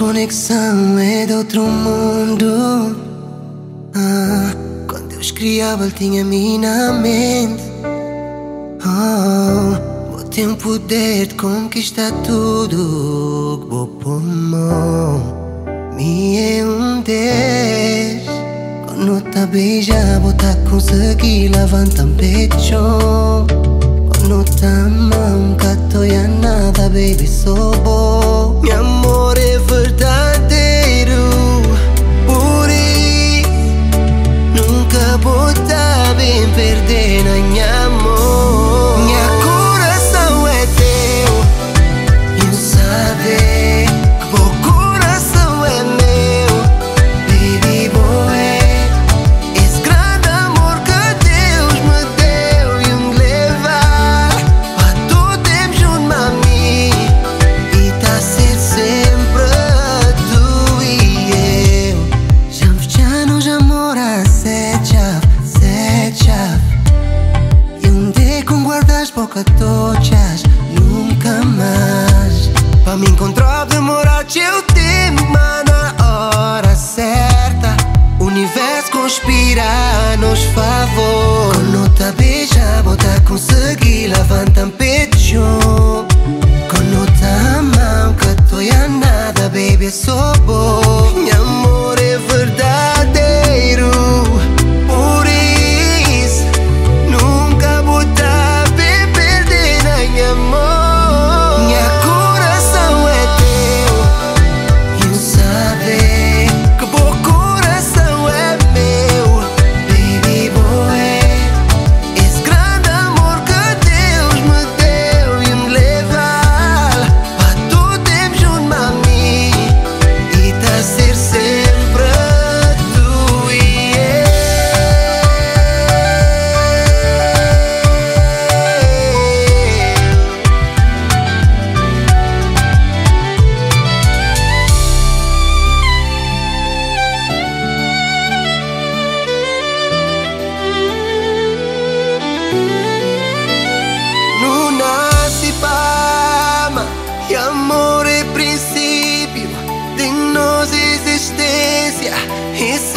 conexão é de outro mundo. Quando Deus criava, Ele tinha-me na mente. Vou ter um poder de conquistar tudo que vou pulmão. Me é um 10. Quando tá beija, vou tá conseguir levantar um pecho. Quando tá mão, catoia nada, baby, sou bom. Meu amor é verdadeiro, por isso nunca vou tá bem perder na minha amor. Minha coração é teu, e sabe que o coração é meu, baby boy. Esse grande amor que Deus me deu e me levar para todo tempo junto a mim, e tá a ser sempre tu e eu. Já não já mora sete chave, e um dia com guardas pouca tochas, nunca mais. Pra me encontrar demorar teu tempo, mas na hora certa o universo conspira a nos favor. Quando tá beija, vou tá conseguir levantar um pecho. Quando tá a mão, que toia nada, baby, sou bom. Meu amor é verdadeiro, por isso nunca vou tá bem perder na minha amor. Minha coração é teu, e sabe que o coração é meu, baby boy. Esse grande amor que Deus me deu e me levar para todo tempo junto a mim, e tá a ser sempre tu e eu. Não nasce fama, e amor é princípio de nossa existência.